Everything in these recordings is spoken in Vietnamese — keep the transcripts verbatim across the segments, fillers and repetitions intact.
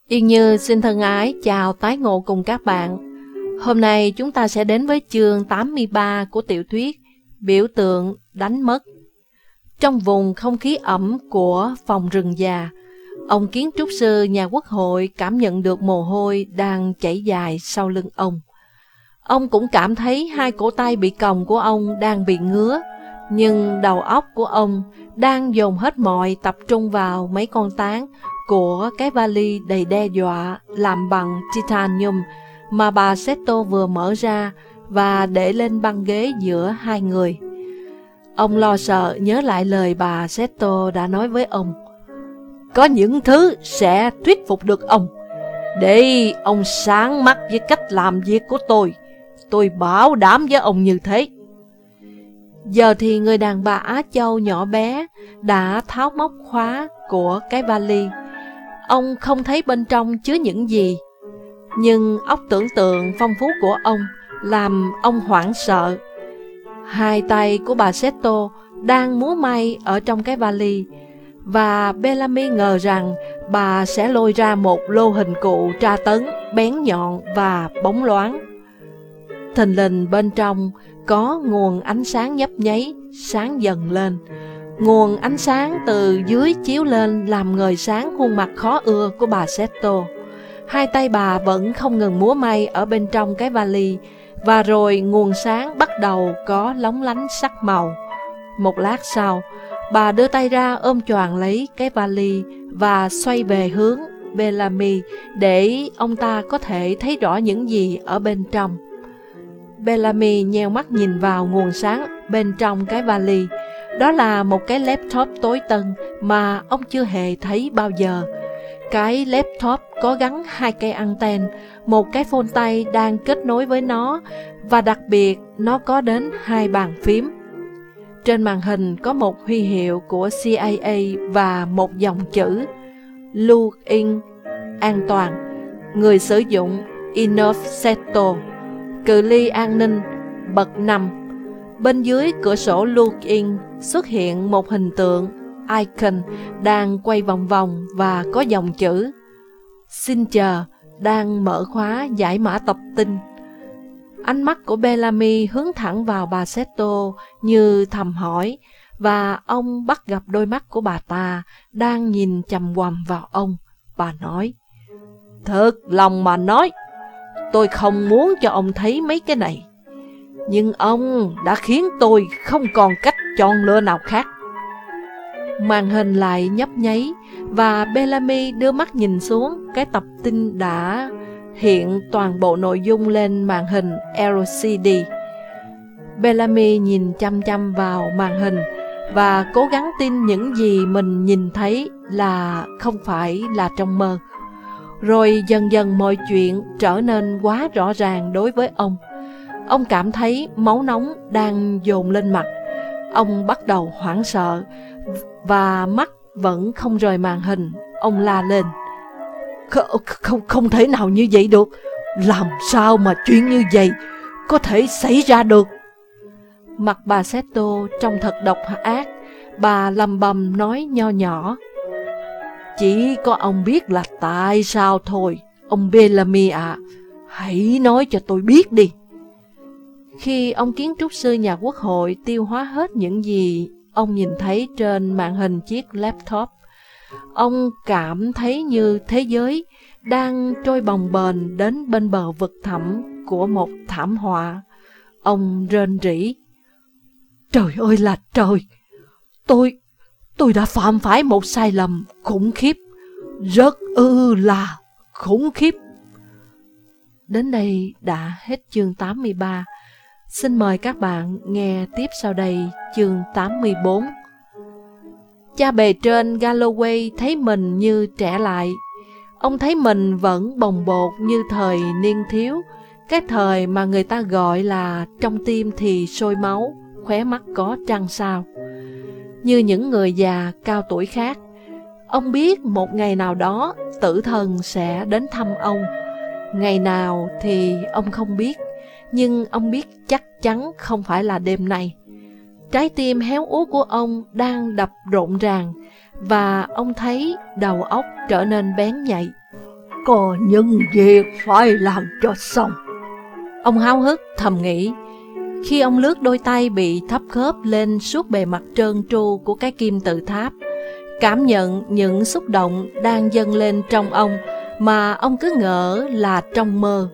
Yên Như xin thân ái chào tái ngộ cùng các bạn. Hôm nay chúng ta sẽ đến với chương tám mươi ba của tiểu thuyết Biểu tượng đánh mất. Trong vùng không khí ẩm của phòng rừng già, ông kiến trúc sư nhà quốc hội cảm nhận được mồ hôi đang chảy dài sau lưng ông. Ông cũng cảm thấy hai cổ tay bị còng của ông đang bị ngứa, nhưng đầu óc của ông đang dồn hết mọi tập trung vào mấy con tán của cái vali đầy đe dọa làm bằng titanium mà bà Seto vừa mở ra và để lên băng ghế giữa hai người. Ông lo sợ nhớ lại lời bà Seto đã nói với ông. Có những thứ sẽ thuyết phục được ông. Để ông sáng mắt với cách làm việc của tôi. Tôi bảo đảm với ông như thế. Giờ thì người đàn bà Á Châu nhỏ bé đã tháo móc khóa của cái vali. Ông không thấy bên trong chứa những gì, nhưng óc tưởng tượng phong phú của ông làm ông hoảng sợ. Hai tay của bà Seto đang múa may ở trong cái vali, và Bellamy ngờ rằng bà sẽ lôi ra một lô hình cụ tra tấn bén nhọn và bóng loáng. Thình lình bên trong có nguồn ánh sáng nhấp nháy, sáng dần lên. Nguồn ánh sáng từ dưới chiếu lên làm ngời sáng khuôn mặt khó ưa của bà Seto. Hai tay bà vẫn không ngừng múa may ở bên trong cái vali, và rồi nguồn sáng bắt đầu có lóng lánh sắc màu. Một lát sau, bà đưa tay ra ôm choàng lấy cái vali và xoay về hướng Bellamy để ông ta có thể thấy rõ những gì ở bên trong. Bellamy nheo mắt nhìn vào nguồn sáng bên trong cái vali. Đó là một cái laptop tối tân mà ông chưa hề thấy bao giờ. Cái laptop có gắn hai cây anten, một cái phone tay đang kết nối với nó, và đặc biệt nó có đến hai bàn phím. Trên màn hình có một huy hiệu của C I A và một dòng chữ Look in, an toàn, người sử dụng Enough Seto, cự ly an ninh bậc năm. Bên dưới cửa sổ Look in xuất hiện một hình tượng icon đang quay vòng vòng và có dòng chữ Xin chờ, đang mở khóa giải mã tập tin. Ánh mắt của Bellamy hướng thẳng vào bà Seto như thầm hỏi, và ông bắt gặp đôi mắt của bà ta đang nhìn chằm chằm vào ông. Bà nói, thật lòng mà nói, tôi không muốn cho ông thấy mấy cái này, nhưng ông đã khiến tôi không còn cách chọn lựa nào khác. Màn hình lại nhấp nháy, và Bellamy đưa mắt nhìn xuống cái tập tin đã hiện toàn bộ nội dung lên màn hình L C D. Bellamy nhìn chăm chăm vào màn hình và cố gắng tin những gì mình nhìn thấy là không phải là trong mơ. Rồi dần dần mọi chuyện trở nên quá rõ ràng đối với ông. Ông cảm thấy máu nóng đang dồn lên mặt. Ông bắt đầu hoảng sợ, và mắt vẫn không rời màn hình. Ông la lên, Không, không, không thể nào như vậy được. Làm sao mà chuyện như vậy có thể xảy ra được? Mặt bà Seto trông thật độc ác. Bà lầm bầm nói nho nhỏ, chỉ có ông biết là tại sao thôi. Ông Bellamy ạ, à, hãy nói cho tôi biết đi. Khi ông kiến trúc sư nhà quốc hội tiêu hóa hết những gì ông nhìn thấy trên màn hình chiếc laptop, ông cảm thấy như thế giới đang trôi bồng bềnh đến bên bờ vực thẳm của một thảm họa. Ông rên rỉ, trời ơi là trời, tôi, tôi đã phạm phải một sai lầm khủng khiếp, rất ư là khủng khiếp. Đến đây đã hết chương tám mươi ba. Xin mời các bạn nghe tiếp sau đây chương tám mươi bốn. Cha bề trên Galloway thấy mình như trẻ lại. Ông thấy mình vẫn bồng bột như thời niên thiếu, cái thời mà người ta gọi là trong tim thì sôi máu, khóe mắt có trăng sao. Như những người già cao tuổi khác, ông biết một ngày nào đó tử thần sẽ đến thăm ông. Ngày nào thì ông không biết, nhưng ông biết chắc chắn không phải là đêm nay. Trái tim héo úa của ông đang đập rộn ràng, và ông thấy đầu óc trở nên bén nhạy. có những việc phải làm cho xong. Ông háo hức thầm nghĩ, khi ông lướt đôi tay bị thấp khớp lên suốt bề mặt trơn tru của cái kim tự tháp, cảm nhận những xúc động đang dâng lên trong ông mà ông cứ ngỡ là trong mơ.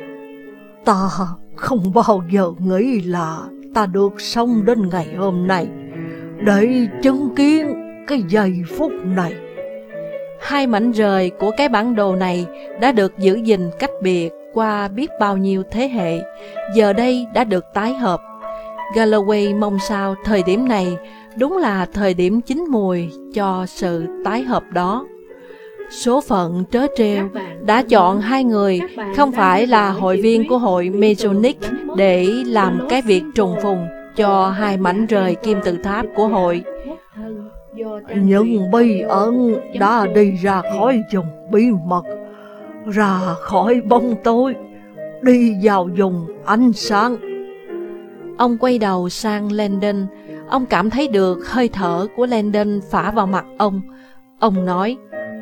Ta không bao giờ nghĩ là ta được sống đến ngày hôm nay để chứng kiến cái giây phút này. Hai mảnh rời của cái bản đồ này đã được giữ gìn cách biệt qua biết bao nhiêu thế hệ, giờ đây đã được tái hợp. Galloway mong sao thời điểm này đúng là thời điểm chín mùi cho sự tái hợp đó. Số phận trớ trêu đã chọn hai người không phải là hội viên của hội Masonic để làm cái việc trùng phùng cho hai mảnh rời kim tự tháp của hội. Những bí ẩn đã đi ra khỏi vùng bí mật, ra khỏi bóng tối, đi vào vùng ánh sáng. Ông quay đầu sang Landon. Ông cảm thấy được hơi thở của Landon phả vào mặt ông. Ông nói,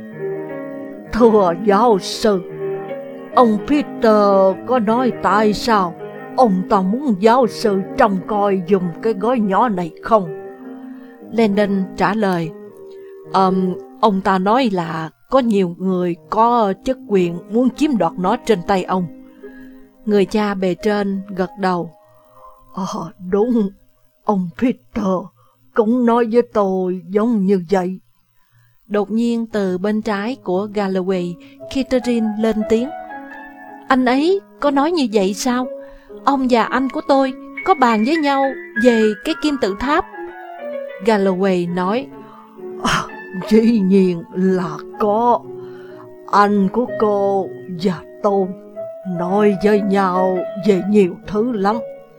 thưa giáo sư, ông Peter có nói tại sao ông ta muốn giáo sư trông coi dùm cái gói nhỏ này không? Landon trả lời, um, ông ta nói là có nhiều người có chức quyền muốn chiếm đoạt nó trên tay ông. Người cha bề trên gật đầu. Ờ, đúng, ông Peter cũng nói với tôi giống như vậy. Đột nhiên từ bên trái của Galloway, Catherine lên tiếng. Anh ấy có nói như vậy sao? Ông và anh của tôi có bàn với nhau về cái kim tự tháp. Galloway nói, à, dĩ nhiên là có. Anh của cô và tôi nói với nhau về nhiều thứ lắm.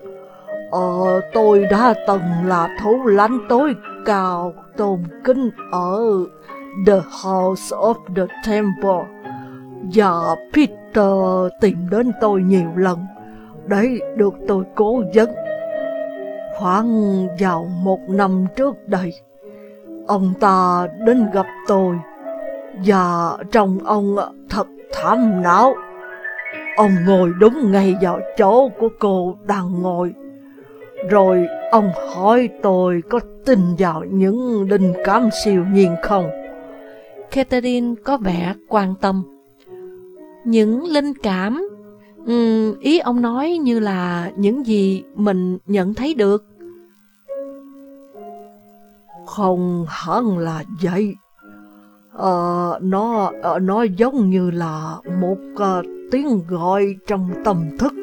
Ờ, tôi đã từng là thủ lãnh tối cao tôn kính ở The House of the Temple, và Peter tìm đến tôi nhiều lần để được tôi cố vấn. Khoảng vào một năm trước đây, ông ta đến gặp tôi, và trông ông thật thảm não. Ông ngồi đúng ngay vào chỗ của cô đang ngồi. Rồi ông hỏi tôi có tin vào những linh cảm siêu nhiên không? Catherine có vẻ quan tâm. Những linh cảm? Ừ, ý ông nói như là những gì mình nhận thấy được. Không hẳn là vậy. Ờ, nó, nó giống như là một uh, tiếng gọi trong tâm thức.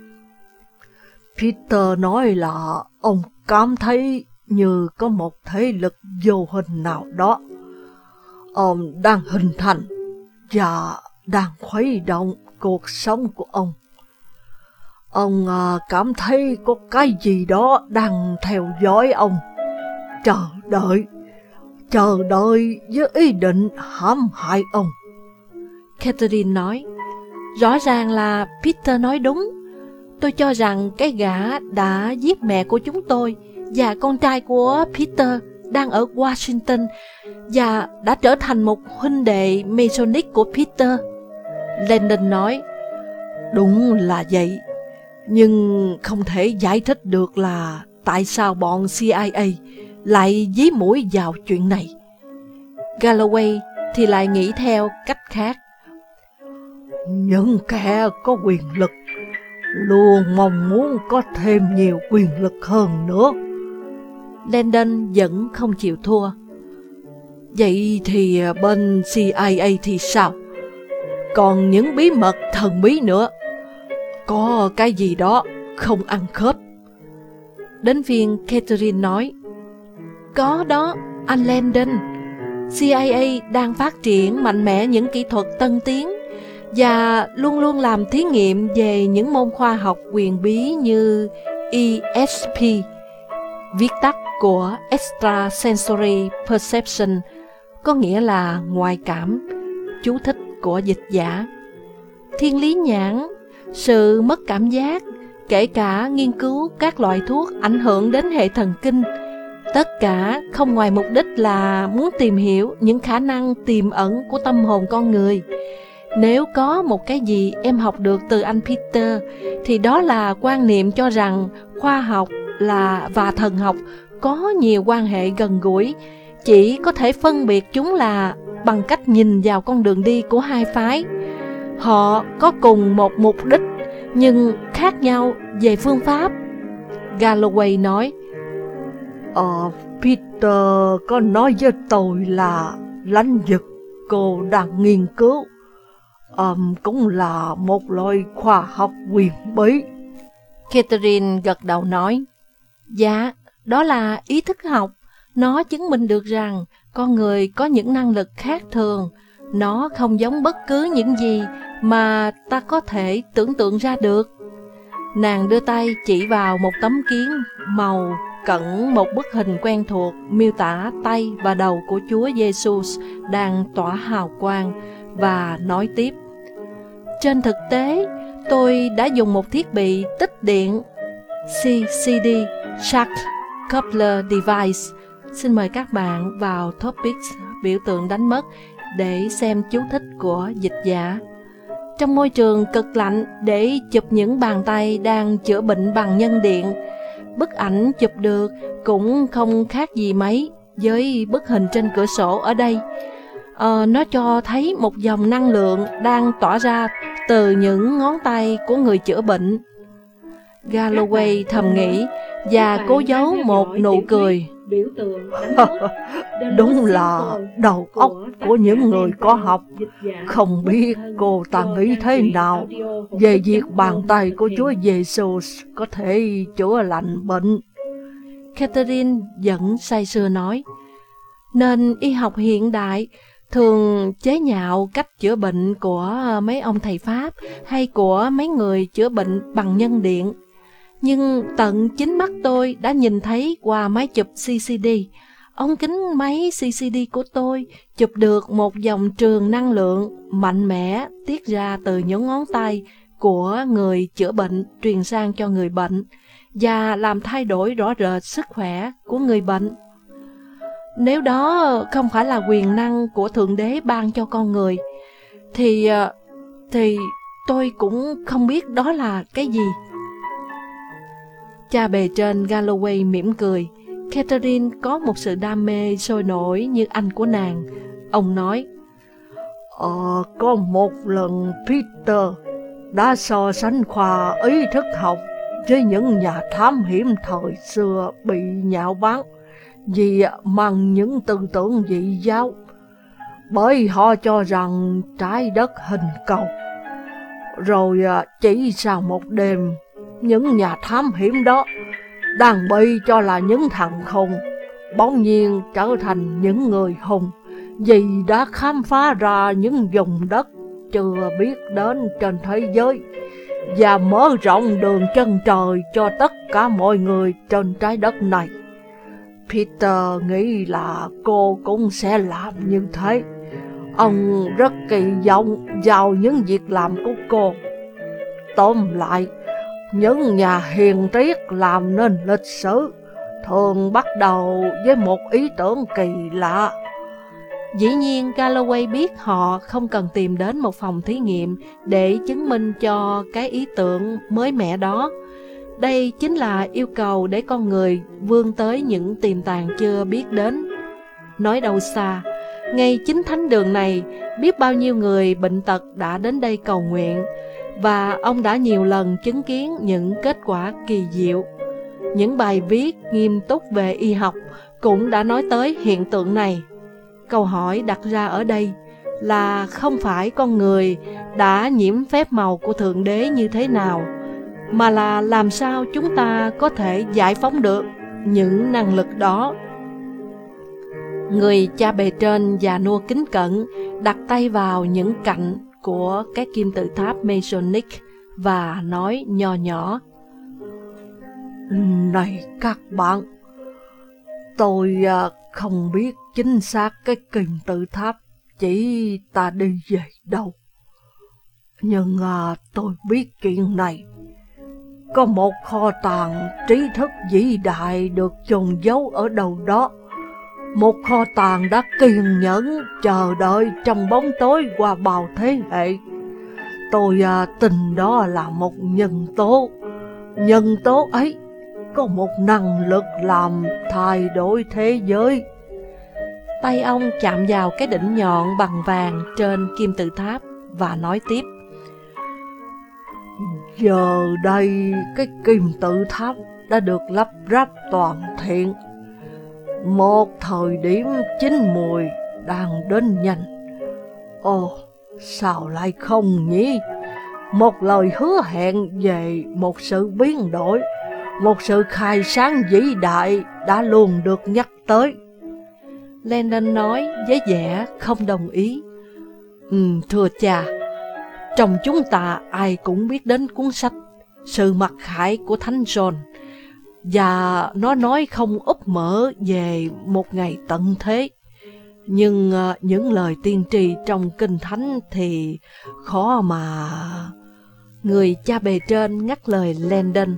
Peter nói là ông cảm thấy như có một thế lực vô hình nào đó ông đang hình thành và đang khuấy động cuộc sống của ông. Ông uh, cảm thấy có cái gì đó đang theo dõi ông, chờ đợi, chờ đợi với ý định hãm hại ông. Catherine nói, rõ ràng là Peter nói đúng. Tôi cho rằng cái gã đã giết mẹ của chúng tôi và con trai của Peter đang ở Washington và đã trở thành một huynh đệ Masonic của Peter. Landon nói, đúng là vậy, nhưng không thể giải thích được là tại sao bọn C I A lại dí mũi vào chuyện này. Galloway thì lại nghĩ theo cách khác. Những kẻ có quyền lực luôn mong muốn có thêm nhiều quyền lực hơn nữa. Landon vẫn không chịu thua. Vậy thì bên C I A thì sao? Còn những bí mật thần bí nữa. Có cái gì đó không ăn khớp. Đến phiên Catherine nói, có đó, anh Landon. C I A đang phát triển mạnh mẽ những kỹ thuật tân tiến và luôn luôn làm thí nghiệm về những môn khoa học quyền bí như E S P, viết tắt của Extrasensory Perception, có nghĩa là ngoại cảm, chú thích của dịch giả. Thiên lý nhãn, sự mất cảm giác, kể cả nghiên cứu các loại thuốc ảnh hưởng đến hệ thần kinh, tất cả không ngoài mục đích là muốn tìm hiểu những khả năng tiềm ẩn của tâm hồn con người. Nếu có một cái gì em học được từ anh Peter, thì đó là quan niệm cho rằng khoa học là và thần học có nhiều quan hệ gần gũi, chỉ có thể phân biệt chúng là bằng cách nhìn vào con đường đi của hai phái. Họ có cùng một mục đích, nhưng khác nhau về phương pháp. Galloway nói, Ờ, Peter có nói với tôi là lãnh vực cô đang nghiên cứu um, cũng là một loại khoa học huyền bí. Catherine gật đầu nói, dạ, đó là ý thức học. Nó chứng minh được rằng con người có những năng lực khác thường. Nó không giống bất cứ những gì mà ta có thể tưởng tượng ra được. Nàng đưa tay chỉ vào một tấm kiến màu cận một bức hình quen thuộc miêu tả tay và đầu của Chúa Giêsu đang tỏa hào quang và nói tiếp, trên thực tế, tôi đã dùng một thiết bị tích điện xê xê đê, Charge Coupler Device. Xin mời các bạn vào Topics biểu tượng đánh mất để xem chú thích của dịch giả. Trong môi trường cực lạnh, để chụp những bàn tay đang chữa bệnh bằng nhân điện, bức ảnh chụp được cũng không khác gì mấy với bức hình trên cửa sổ ở đây. Ờ, nó cho thấy một dòng năng lượng đang tỏa ra từ những ngón tay của người chữa bệnh. Galloway thầm nghĩ và cố giấu một nụ cười. Đúng là đầu óc của những người có học. Không biết cô ta nghĩ thế nào về việc bàn tay của Chúa Giêsu có thể chữa lành bệnh. Catherine vẫn say sưa nói, nên y học hiện đại thường chế nhạo cách chữa bệnh của mấy ông thầy Pháp hay của mấy người chữa bệnh bằng nhân điện. Nhưng tận chính mắt tôi đã nhìn thấy qua máy chụp xê xê đê. Ống kính máy xê xê đê của tôi chụp được một dòng trường năng lượng mạnh mẽ tiết ra từ những ngón tay của người chữa bệnh truyền sang cho người bệnh và làm thay đổi rõ rệt sức khỏe của người bệnh. Nếu đó không phải là quyền năng của Thượng Đế ban cho con người, thì thì tôi cũng không biết đó là cái gì. Cha bề trên Galloway mỉm cười. Catherine có một sự đam mê sôi nổi như anh của nàng. Ông nói, Ờ, có một lần Peter đã so sánh khoa ý thức học với những nhà thám hiểm thời xưa bị nhạo báng vì mang những tư tưởng dị giáo, bởi họ cho rằng trái đất hình cầu. Rồi chỉ sau một đêm, những nhà thám hiểm đó đang bị cho là những thằng khùng bỗng nhiên trở thành những người hùng vì đã khám phá ra những vùng đất chưa biết đến trên thế giới và mở rộng đường chân trời cho tất cả mọi người trên trái đất này. Peter nghĩ là cô cũng sẽ làm như thế. Ông rất kỳ vọng vào những việc làm của cô. Tóm lại, những nhà hiền triết làm nên lịch sử thường bắt đầu với một ý tưởng kỳ lạ. Dĩ nhiên Galloway biết họ không cần tìm đến một phòng thí nghiệm để chứng minh cho cái ý tưởng mới mẻ đó. Đây chính là yêu cầu để con người vươn tới những tiềm tàng chưa biết đến. Nói đâu xa, ngay chính thánh đường này, biết bao nhiêu người bệnh tật đã đến đây cầu nguyện, và ông đã nhiều lần chứng kiến những kết quả kỳ diệu. Những bài viết nghiêm túc về y học cũng đã nói tới hiện tượng này. Câu hỏi đặt ra ở đây là không phải con người đã nhiễm phép màu của Thượng Đế như thế nào, mà là làm sao chúng ta có thể giải phóng được những năng lực đó. Người cha bề trên già nua kính cẩn đặt tay vào những cạnh của cái kim tự tháp Masonic và nói nho nhỏ, Này các bạn, tôi không biết chính xác cái kim tự tháp chỉ ta đi về đâu, nhưng à, tôi biết chuyện này. Có một kho tàng trí thức vĩ đại được chôn giấu ở đâu đó, một kho tàng đã kiên nhẫn chờ đợi trong bóng tối qua bao thế hệ. Tôi à, tin đó là một nhân tố. Nhân tố ấy có một năng lực làm thay đổi thế giới. Tay ông chạm vào cái đỉnh nhọn bằng vàng trên kim tự tháp và nói tiếp. Giờ đây cái kim tự tháp đã được lắp ráp toàn thiện. Một thời điểm chín mùi đang đến nhanh. Ồ, sao lại không nhỉ? Một lời hứa hẹn về một sự biến đổi, một sự khai sáng vĩ đại đã luôn được nhắc tới. Landon nói với vẻ không đồng ý. Ừ, thưa cha, trong chúng ta ai cũng biết đến cuốn sách Sự Mặc Khải của Thánh John, và nó nói không úp mở về một ngày tận thế. Nhưng uh, những lời tiên tri trong Kinh Thánh thì khó mà... Người cha bề trên ngắt lời Landon.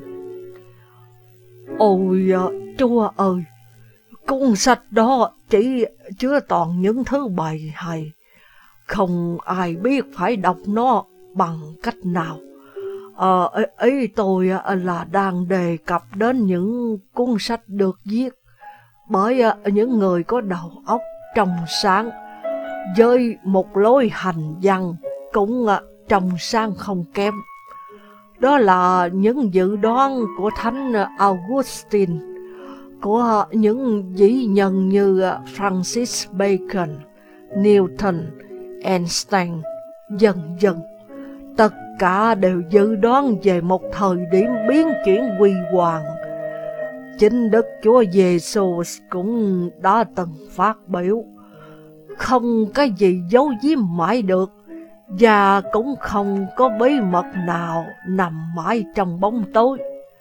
Ôi uh, Chúa ơi, cuốn sách đó chỉ chứa toàn những thứ bày hay. Không ai biết phải đọc nó bằng cách nào. Ờ, ý tôi là đang đề cập đến những cuốn sách được viết bởi những người có đầu óc trong sáng, với một lối hành văn cũng trong sáng không kém. Đó là những dự đoán của Thánh Augustine, của những vĩ nhân như Francis Bacon, Newton, Einstein, vân vân. Tất cả đều dự đoán về một thời điểm biến chuyển huy hoàng. Chính Đức Chúa Giêsu cũng đã từng phát biểu, không cái gì giấu giếm mãi được, và cũng không có bí mật nào nằm mãi trong bóng tối.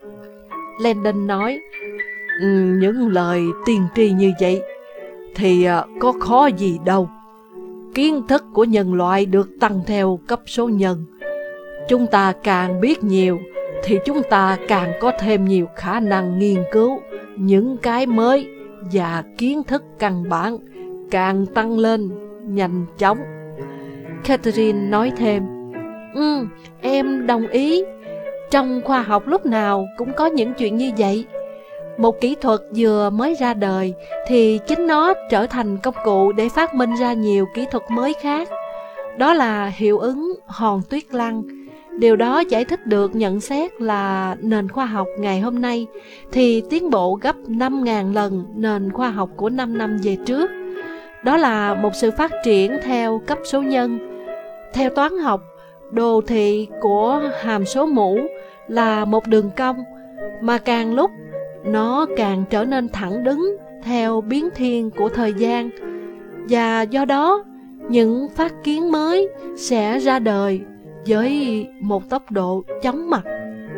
Landon nói, những lời tiên tri như vậy thì có khó gì đâu. Kiến thức của nhân loại được tăng theo cấp số nhân. Chúng ta càng biết nhiều thì chúng ta càng có thêm nhiều khả năng nghiên cứu những cái mới, và kiến thức căn bản càng tăng lên nhanh chóng. Catherine nói thêm, Ừ, em đồng ý. Trong khoa học lúc nào cũng có những chuyện như vậy. Một kỹ thuật vừa mới ra đời thì chính nó trở thành công cụ để phát minh ra nhiều kỹ thuật mới khác. Đó là hiệu ứng hòn tuyết lăng. Điều đó giải thích được nhận xét là nền khoa học ngày hôm nay thì tiến bộ gấp năm nghìn lần nền khoa học của năm năm về trước. Đó là một sự phát triển theo cấp số nhân. Theo toán học, đồ thị của hàm số mũ là một đường cong, mà càng lúc nó càng trở nên thẳng đứng theo biến thiên của thời gian. Và do đó, những phát kiến mới sẽ ra đời với một tốc độ chóng mặt.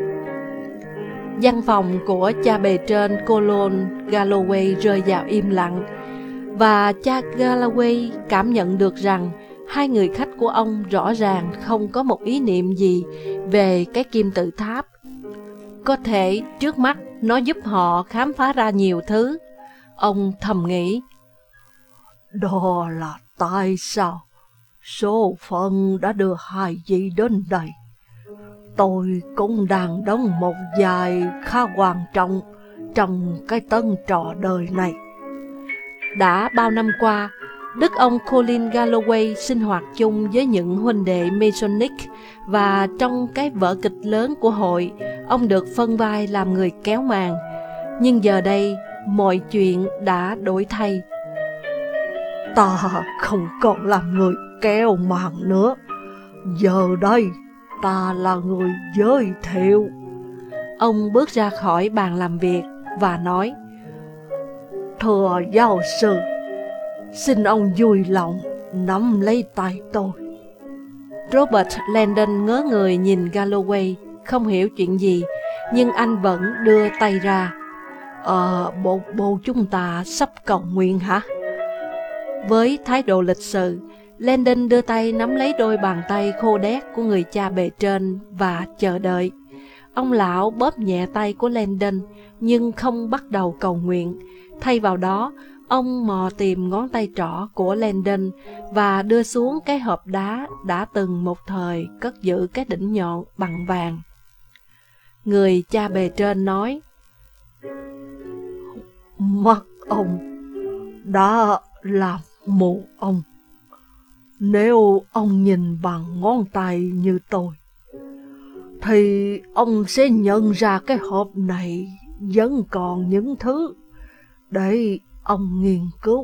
Văn phòng của cha bề trên Colonel Galloway rơi vào im lặng, và cha Galloway cảm nhận được rằng hai người khách của ông rõ ràng không có một ý niệm gì về cái kim tự tháp. Có thể trước mắt nó giúp họ khám phá ra nhiều thứ. Ông thầm nghĩ, đó là tại sao số phận đã đưa hai vị đến đây. Tôi cũng đang đóng một vai khá quan trọng trong cái tân trò đời này. Đã bao năm qua, đức ông Colin Galloway sinh hoạt chung với những huynh đệ Masonic, và trong cái vở kịch lớn của hội, ông được phân vai làm người kéo màn. Nhưng giờ đây, mọi chuyện đã đổi thay. Ta không còn là người kéo màn nữa. Giờ đây, ta là người giới thiệu. Ông bước ra khỏi bàn làm việc và nói, Thưa giáo sư, xin ông vui lòng nắm lấy tay tôi. Robert Landon ngớ người nhìn Galloway, không hiểu chuyện gì, nhưng anh vẫn đưa tay ra. Ờ, bộ, bộ chúng ta sắp cầu nguyện hả? Với thái độ lịch sự, Landon đưa tay nắm lấy đôi bàn tay khô đét của người cha bề trên và chờ đợi. Ông lão bóp nhẹ tay của Landon, nhưng không bắt đầu cầu nguyện. Thay vào đó, Ông mò tìm ngón tay trỏ của Landon và đưa xuống cái hộp đá đã từng một thời cất giữ cái đỉnh nhọn bằng vàng. Người cha bề trên nói: Mắt ông đã làm mù ông. Nếu ông nhìn bằng ngón tay như tôi, thì ông sẽ nhận ra cái hộp này vẫn còn những thứ để ông nghiên cứu.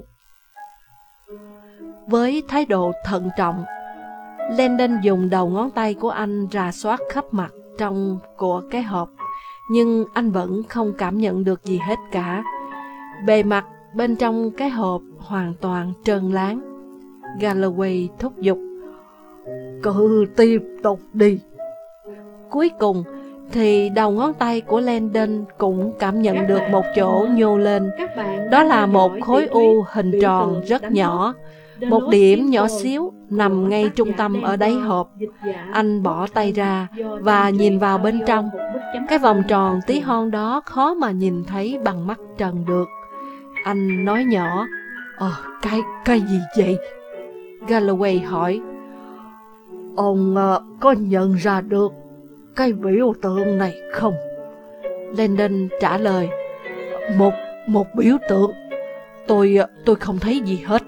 Với thái độ thận trọng, Landon dùng đầu ngón tay của anh rà soát khắp mặt trong của cái hộp, nhưng anh vẫn không cảm nhận được gì hết cả. Bề mặt bên trong cái hộp hoàn toàn trơn láng. Galloway thúc giục: Cứ tiếp tục đi. Cuối cùng thì đầu ngón tay của Landon cũng cảm nhận được một chỗ nhô lên. Đó là một khối u hình tròn rất nhỏ, một điểm nhỏ xíu nằm ngay trung tâm ở đáy hộp. Anh bỏ tay ra và nhìn vào bên trong. Cái vòng tròn tí hon đó khó mà nhìn thấy bằng mắt trần được. Anh nói nhỏ: Ờ, cái, cái gì vậy? Galloway hỏi: Ông uh, có nhận ra được cái biểu tượng này không? Landon trả lời: Một, một biểu tượng. Tôi, tôi không thấy gì hết.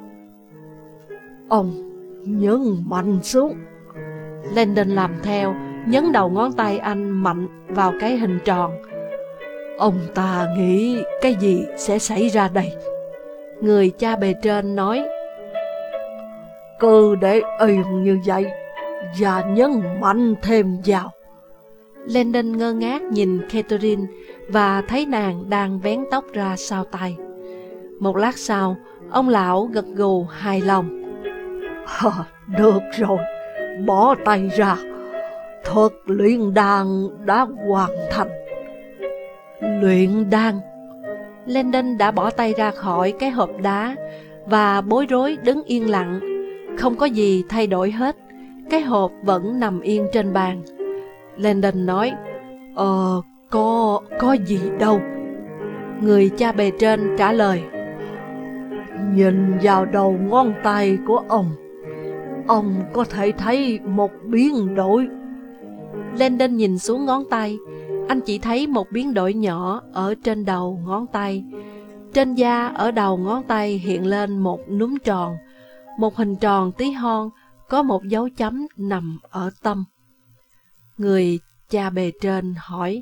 Ông nhấn mạnh xuống. Landon làm theo, nhấn đầu ngón tay anh mạnh vào cái hình tròn. Ông ta nghĩ cái gì sẽ xảy ra đây? Người cha bề trên nói: Cứ để yên như vậy và nhấn mạnh thêm vào. Landon ngơ ngác nhìn Catherine và thấy nàng đang vén tóc ra sau tay. Một lát sau, ông lão gật gù hài lòng. À, được rồi, bỏ tay ra. Thuật luyện đan đã hoàn thành. Luyện đan? Landon đã bỏ tay ra khỏi cái hộp đá và bối rối đứng yên lặng. Không có gì thay đổi hết. Cái hộp vẫn nằm yên trên bàn. Landon nói: Ờ, có, có gì đâu. Người cha bề trên trả lời: Nhìn vào đầu ngón tay của ông, ông có thể thấy một biến đổi. Landon nhìn xuống ngón tay. Anh chỉ thấy một biến đổi nhỏ ở trên đầu ngón tay. Trên da ở đầu ngón tay hiện lên một núm tròn, một hình tròn tí hon, có một dấu chấm nằm ở tâm. Người cha bề trên hỏi: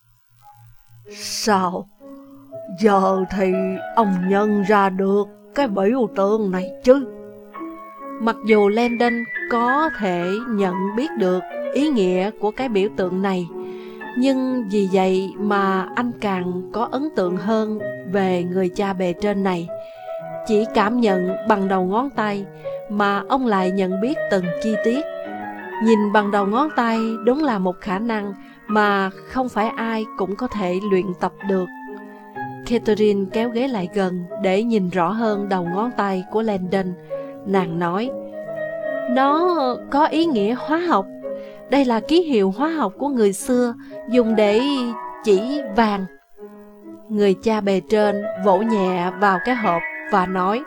Sao? Giờ thì ông nhận ra được cái biểu tượng này chứ? Mặc dù Landon có thể nhận biết được ý nghĩa của cái biểu tượng này, nhưng vì vậy mà anh càng có ấn tượng hơn về người cha bề trên này. Chỉ cảm nhận bằng đầu ngón tay mà ông lại nhận biết từng chi tiết. Nhìn bằng đầu ngón tay đúng là một khả năng mà không phải ai cũng có thể luyện tập được. Catherine kéo ghế lại gần để nhìn rõ hơn đầu ngón tay của Landon. Nàng nói: Nó có ý nghĩa hóa học. Đây là ký hiệu hóa học của người xưa, dùng để chỉ vàng. Người cha bề trên vỗ nhẹ vào cái hộp và nói: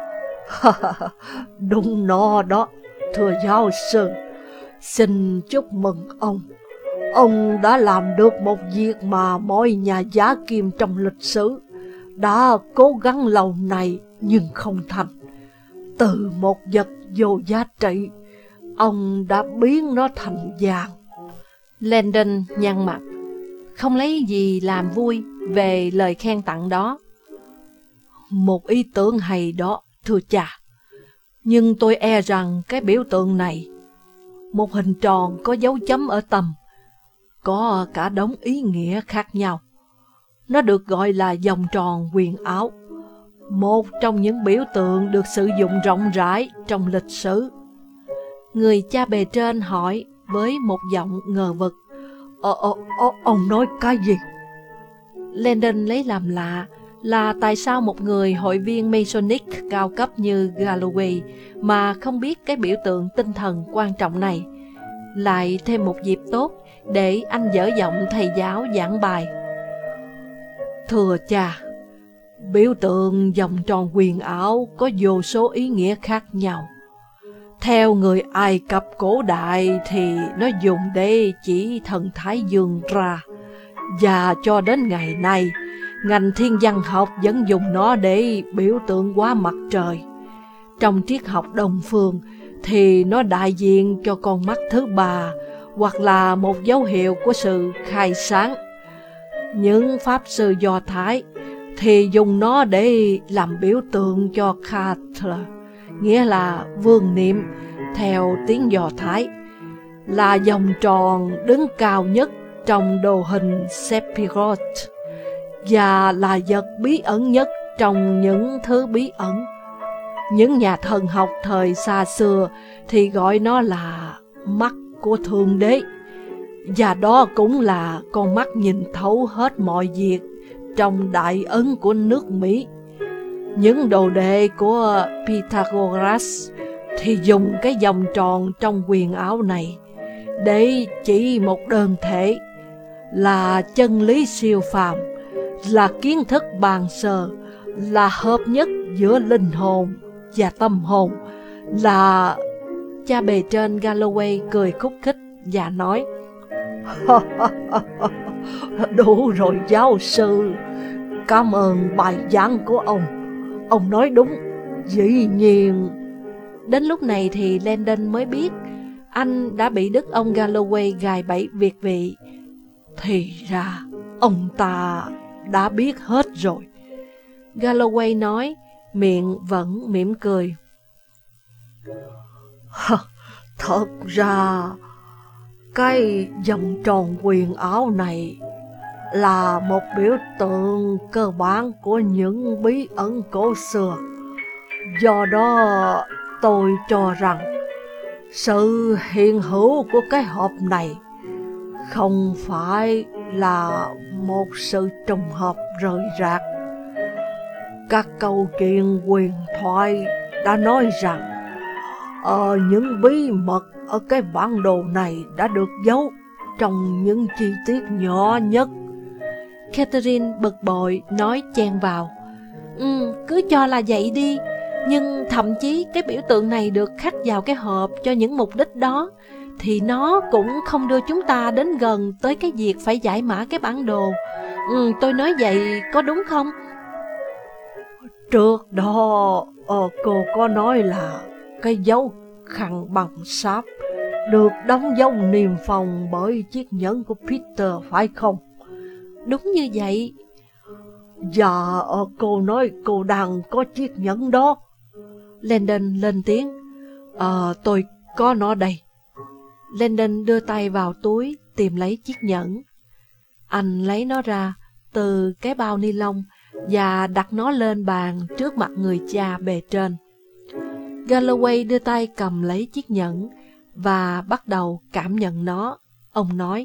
Đúng nó đó, thưa giáo sư. Xin chúc mừng ông. Ông đã làm được một việc mà mọi nhà giá kim trong lịch sử đã cố gắng lâu nay nhưng không thành. Từ một vật vô giá trị, ông đã biến nó thành vàng. Landon nhăn mặt, không lấy gì làm vui về lời khen tặng đó. Một ý tưởng hay đó, thưa cha. Nhưng tôi e rằng cái biểu tượng này, một hình tròn có dấu chấm ở tâm, có cả đống ý nghĩa khác nhau. Nó được gọi là vòng tròn quyền áo, một trong những biểu tượng được sử dụng rộng rãi trong lịch sử. Người cha bề trên hỏi với một giọng ngờ vực: Ờ, ờ, ờ, ông nói cái gì? Landon lấy làm lạ là tại sao một người hội viên Masonic cao cấp như Galloway mà không biết cái biểu tượng tinh thần quan trọng này. Lại thêm một dịp tốt để anh dở giọng thầy giáo giảng bài. Thưa cha, Biểu tượng vòng tròn quyền ảo có vô số ý nghĩa khác nhau. Theo người Ai Cập cổ đại thì nó dùng để chỉ thần Thái Dương Ra, và cho đến ngày nay, ngành thiên văn học vẫn dùng nó để biểu tượng hóa mặt trời. Trong triết học Đông phương thì nó đại diện cho con mắt thứ ba, hoặc là một dấu hiệu của sự khai sáng. Những pháp sư Do Thái thì dùng nó để làm biểu tượng cho Khatra, nghĩa là vương niệm theo tiếng Do Thái, là vòng tròn đứng cao nhất trong đồ hình Sephiroth, và là vật bí ẩn nhất trong những thứ bí ẩn. Những nhà thần học thời xa xưa thì gọi nó là mắt của Thượng Đế, và đó cũng là con mắt nhìn thấu hết mọi việc trong đại ấn của nước Mỹ. Những đồ đệ của Pythagoras thì dùng cái vòng tròn trong quyền ảo này để chỉ một đơn thể, là chân lý siêu phàm, là kiến thức bàn sơ, là hợp nhất giữa linh hồn và tâm hồn, là... Cha bề trên Galloway cười khúc khích và nói: Đủ rồi giáo sư, cảm ơn bài giảng của ông. Ông nói đúng, dĩ nhiên. Đến lúc này thì Landon mới biết anh đã bị đức ông Galloway gài bẫy việt vị. Thì ra ông ta đã biết hết rồi. Galloway nói, miệng vẫn mỉm cười. Thật ra cái vòng tròn quyền ảo này là một biểu tượng cơ bản của những bí ẩn cổ xưa. Do đó tôi cho rằng sự hiện hữu của cái hộp này không phải là một sự trùng hợp rời rạc. Các câu chuyện huyền thoại đã nói rằng Ờ, những bí mật ở cái bản đồ này đã được giấu trong những chi tiết nhỏ nhất. Catherine bực bội nói chen vào: Ừ, cứ cho là vậy đi, nhưng thậm chí cái biểu tượng này được khắc vào cái hộp cho những mục đích đó, thì nó cũng không đưa chúng ta đến gần tới cái việc phải giải mã cái bản đồ. Ừ, tôi nói vậy có đúng không? Trước đó ờ, cô có nói là cái dấu khăn bằng sáp được đóng dấu niêm phong bởi chiếc nhẫn của Peter, phải không? Đúng như vậy. Dạ, cô nói cô đang có chiếc nhẫn đó. Landon lên tiếng. Ờ, tôi có nó đây. Landon đưa tay vào túi tìm lấy chiếc nhẫn. Anh lấy nó ra từ cái bao ni lông và đặt nó lên bàn trước mặt người cha bề trên. Galloway đưa tay cầm lấy chiếc nhẫn và bắt đầu cảm nhận nó. Ông nói: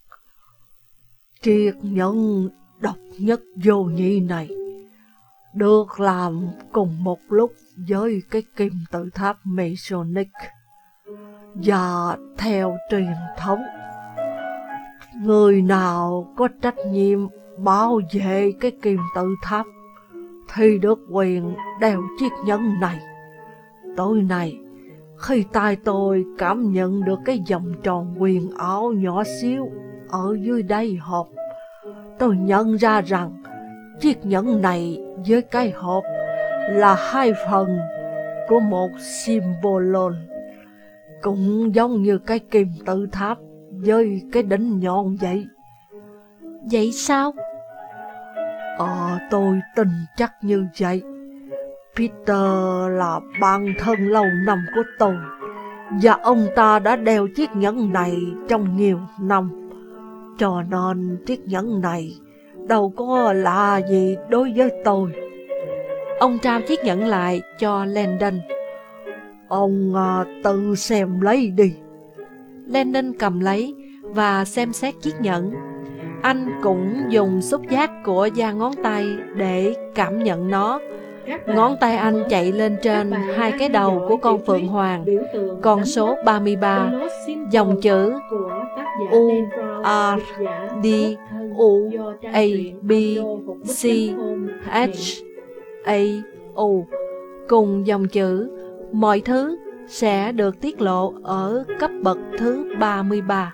Chiếc nhẫn độc nhất vô nhị này được làm cùng một lúc với cái kim tự tháp Masonic, và theo truyền thống, người nào có trách nhiệm bảo vệ cái kim tự tháp thì được quyền đeo chiếc nhẫn này. Tối nay, khi tai tôi cảm nhận được cái vòng tròn huyền ảo nhỏ xíu ở dưới đáy hộp, tôi nhận ra rằng chiếc nhẫn này với cái hộp là hai phần của một symbolon, cũng giống như cái kim tự tháp với cái đỉnh nhọn vậy. Vậy sao? Ờ, tôi tin chắc như vậy. Peter là bạn thân lâu năm của tôi, và ông ta đã đeo chiếc nhẫn này trong nhiều năm, cho nên chiếc nhẫn này đâu có lạ gì đối với tôi. Ông trao chiếc nhẫn lại cho Landon. Ông à, tự xem lấy đi. Landon cầm lấy và xem xét chiếc nhẫn. Anh cũng dùng xúc giác của da ngón tay để cảm nhận nó. Ngón tay anh chạy lên trên hai cái đầu của con phượng hoàng, con số ba mươi ba, dòng chữ U, R, D, U, A, B, C, H A O cùng dòng chữ mọi thứ sẽ được tiết lộ ở cấp bậc thứ ba mươi ba.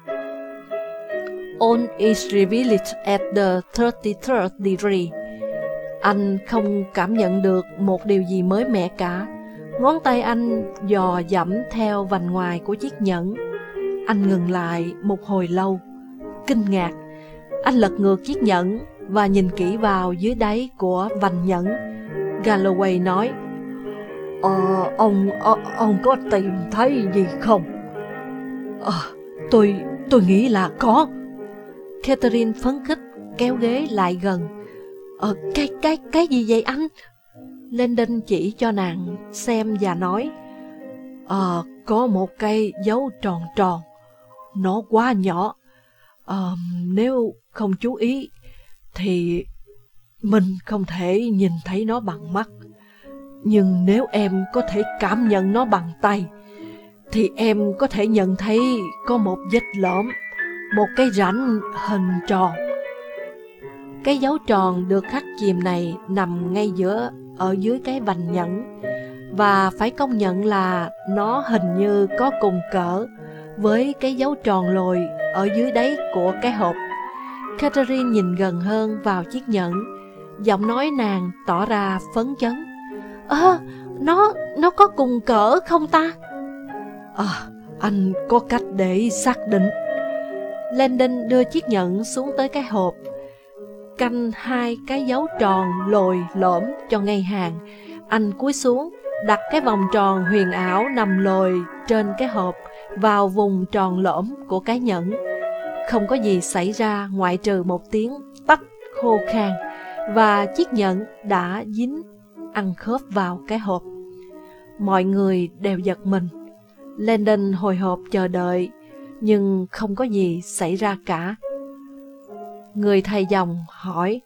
All is revealed at the thirty-third degree. Anh không cảm nhận được một điều gì mới mẻ cả. Ngón tay anh dò dẫm theo vành ngoài của chiếc nhẫn. Anh ngừng lại một hồi lâu, kinh ngạc. Anh lật ngược chiếc nhẫn và nhìn kỹ vào dưới đáy của vành nhẫn. Galloway nói, Ờ, ông, ờ, ông có tìm thấy gì không? Ờ, tôi, tôi nghĩ là có. Catherine phấn khích kéo ghế lại gần. Ờ, cái, cái, cái gì vậy anh? Landon chỉ cho nàng xem và nói, Ờ, có một cây dấu tròn tròn. Nó quá nhỏ. Ờ, nếu không chú ý thì mình không thể nhìn thấy nó bằng mắt. Nhưng nếu em có thể cảm nhận nó bằng tay, thì em có thể nhận thấy có một vết lõm, một cái rãnh hình tròn. Cái dấu tròn được khắc chìm này nằm ngay giữa ở dưới cái vành nhẫn, và phải công nhận là nó hình như có cùng cỡ với cái dấu tròn lồi ở dưới đáy của cái hộp. Catherine nhìn gần hơn vào chiếc nhẫn, giọng nói nàng tỏ ra phấn chấn. Ơ, nó, nó có cùng cỡ không ta? À, anh có cách để xác định. Landon đưa chiếc nhẫn xuống tới cái hộp, canh hai cái dấu tròn lồi lõm cho ngay hàng. Anh cúi xuống, đặt cái vòng tròn huyền ảo nằm lồi trên cái hộp vào vùng tròn lõm của cái nhẫn. Không có gì xảy ra ngoại trừ một tiếng tách khô khan, và chiếc nhẫn đã dính ăn khớp vào cái hộp. Mọi người đều giật mình. Landon hồi hộp chờ đợi, nhưng không có gì xảy ra cả. Người thầy dòng hỏi,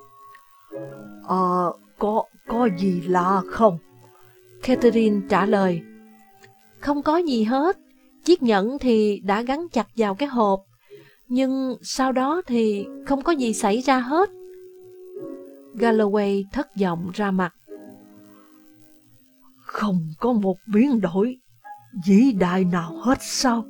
Ờ, có, có gì lạ không? Catherine trả lời, Không có gì hết. Chiếc nhẫn thì đã gắn chặt vào cái hộp, nhưng sau đó thì không có gì xảy ra hết. Galloway thất vọng ra mặt. Không có một biến đổi vĩ đại nào hết sao?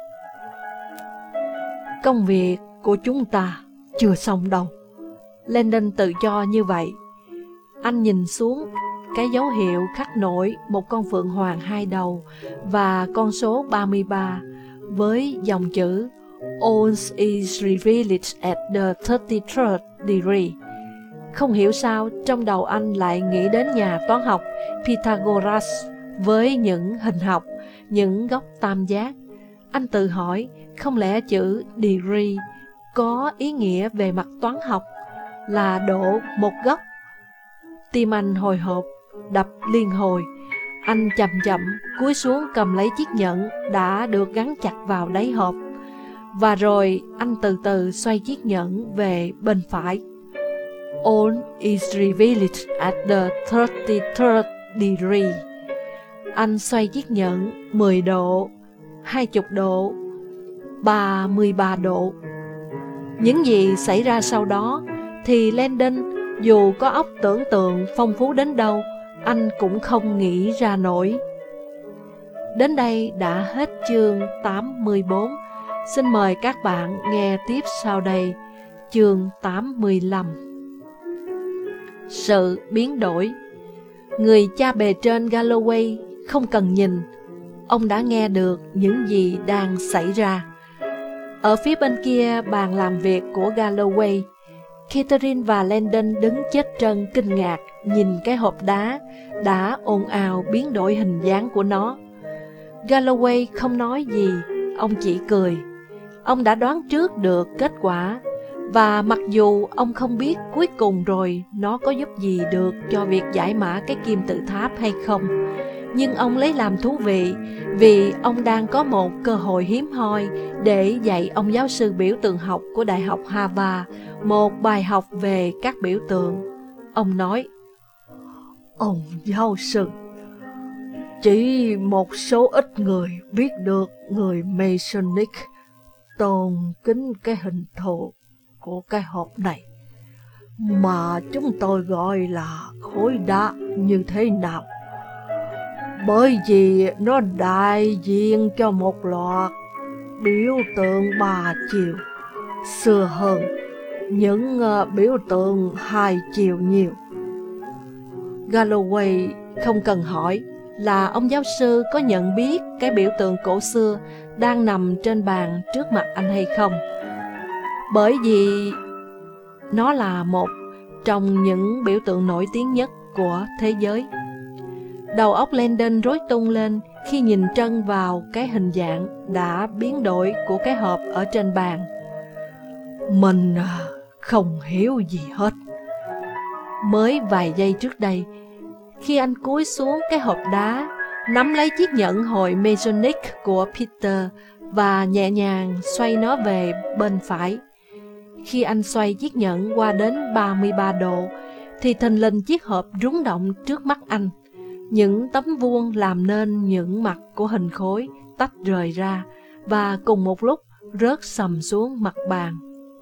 Công việc của chúng ta chưa xong đâu. Landon tự cho như vậy. Anh nhìn xuống cái dấu hiệu khắc nổi một con phượng hoàng hai đầu và con số ba mươi ba với dòng chữ All is revealed at the thirty-third degree. Không hiểu sao trong đầu anh lại nghĩ đến nhà toán học Pythagoras với những hình học, những góc tam giác. Anh tự hỏi, không lẽ chữ degree có ý nghĩa về mặt toán học là độ một góc? Tim anh hồi hộp, đập liên hồi. Anh chậm chậm cúi xuống cầm lấy chiếc nhẫn đã được gắn chặt vào đáy hộp, và rồi anh từ từ xoay chiếc nhẫn về bên phải. All is revealed at the thirty-third degree. Anh xoay chiếc nhẫn mười độ, hai mươi độ, ba mươi ba độ. Những gì xảy ra sau đó thì Landon, dù có óc tưởng tượng phong phú đến đâu, anh cũng không nghĩ ra nổi. Đến đây đã hết chương tám mươi bốn. Xin mời các bạn nghe tiếp sau đây chương tám mươi lăm. Sự biến đổi. Người cha bề trên Galloway không cần nhìn, ông đã nghe được những gì đang xảy ra. Ở phía bên kia bàn làm việc của Galloway, Catherine và Landon đứng chết trân kinh ngạc nhìn cái hộp đá đã ồn ào biến đổi hình dáng của nó. Galloway không nói gì, ông chỉ cười. Ông đã đoán trước được kết quả, và mặc dù ông không biết cuối cùng rồi nó có giúp gì được cho việc giải mã cái kim tự tháp hay không, nhưng ông lấy làm thú vị vì ông đang có một cơ hội hiếm hoi để dạy ông giáo sư biểu tượng học của Đại học Harvard một bài học về các biểu tượng. Ông nói, Ông giáo sư, chỉ một số ít người biết được người Masonic tôn kính cái hình thù của cái hộp này, mà chúng tôi gọi là khối đá như thế nào? Bởi vì nó đại diện cho một loạt biểu tượng ba chiều xưa hơn những uh, biểu tượng hai chiều nhiều. Galloway không cần hỏi là ông giáo sư có nhận biết cái biểu tượng cổ xưa đang nằm trên bàn trước mặt anh hay không, bởi vì nó là một trong những biểu tượng nổi tiếng nhất của thế giới. Đầu óc Landon rối tung lên khi nhìn trân vào cái hình dạng đã biến đổi của cái hộp ở trên bàn. Mình không hiểu gì hết. Mới vài giây trước đây, khi anh cúi xuống cái hộp đá, nắm lấy chiếc nhẫn hồi Masonic của Peter và nhẹ nhàng xoay nó về bên phải. Khi anh xoay chiếc nhẫn qua đến ba mươi ba độ, thì thình lình chiếc hộp rung động trước mắt anh. Những tấm vuông làm nên những mặt của hình khối tách rời ra và cùng một lúc rớt sầm xuống mặt bàn.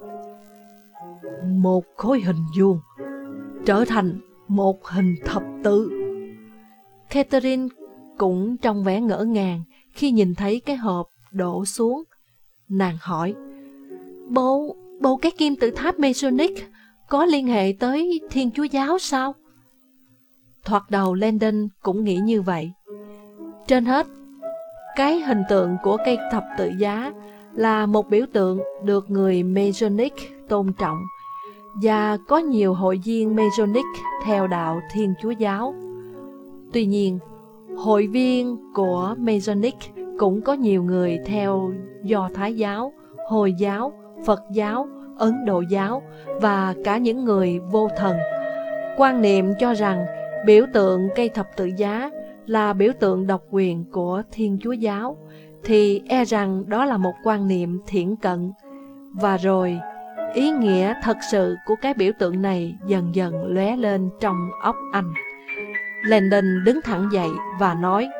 Một khối hình vuông trở thành một hình thập tự. Catherine cũng trong vẻ ngỡ ngàng khi nhìn thấy cái hộp đổ xuống. Nàng hỏi, Bộ, bộ cái kim tự tháp Masonic có liên hệ tới Thiên Chúa Giáo sao? Thoạt đầu Landon cũng nghĩ như vậy. Trên hết, cái hình tượng của cây thập tự giá là một biểu tượng được người Masonic tôn trọng, và có nhiều hội viên Masonic theo đạo Thiên Chúa Giáo. Tuy nhiên, hội viên của Masonic cũng có nhiều người theo Do Thái giáo, Hồi giáo, Phật giáo, Ấn Độ giáo và cả những người vô thần. Quan niệm cho rằng biểu tượng cây thập tự giá là biểu tượng độc quyền của Thiên Chúa Giáo, thì e rằng đó là một quan niệm thiển cận. Và rồi, ý nghĩa thật sự của cái biểu tượng này dần dần lóe lên trong óc anh. Landon đứng thẳng dậy và nói,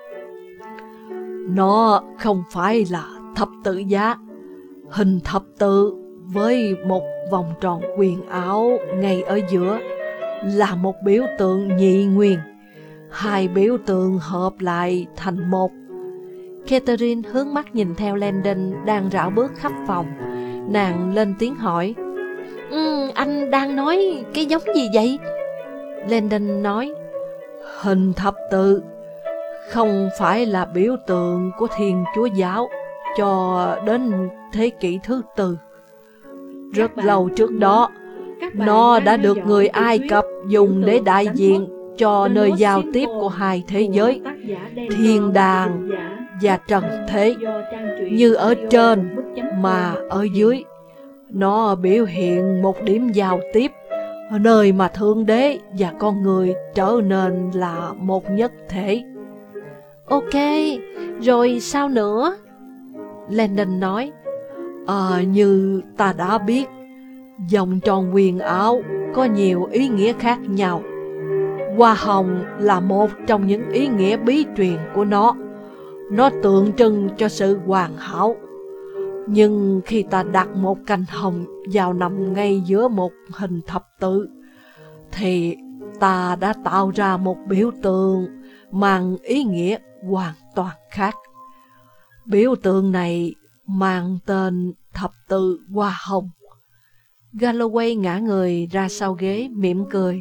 nó không phải là thập tự giá. Hình thập tự với một vòng tròn quyền ảo ngay ở giữa là một biểu tượng nhị nguyên. Hai biểu tượng hợp lại thành một. Catherine hướng mắt nhìn theo Landon đang rảo bước khắp phòng. Nàng lên tiếng hỏi, ừ, anh đang nói cái giống gì vậy? Landon nói, hình thập tự không phải là biểu tượng của Thiên Chúa Giáo cho đến thế kỷ thứ tư. Rất bạn, lâu trước đó, nó đã được người Ai Cập dùng để đại diện cho nơi giao tiếp của hai thế giới, thiên đàng và trần thế. Như ở trên mà ở dưới, nó biểu hiện một điểm giao tiếp, nơi mà Thượng Đế và con người trở nên là một nhất thể. Ok, rồi sao nữa? Landon nói, à, như ta đã biết, vòng tròn quyền ảo có nhiều ý nghĩa khác nhau. Hoa hồng là một trong những ý nghĩa bí truyền của nó. Nó tượng trưng cho sự hoàn hảo. Nhưng khi ta đặt một cành hồng vào nằm ngay giữa một hình thập tự, thì ta đã tạo ra một biểu tượng mang ý nghĩa hoàn toàn khác. Biểu tượng này mang tên thập tự hoa hồng. Galloway ngã người ra sau ghế mỉm cười.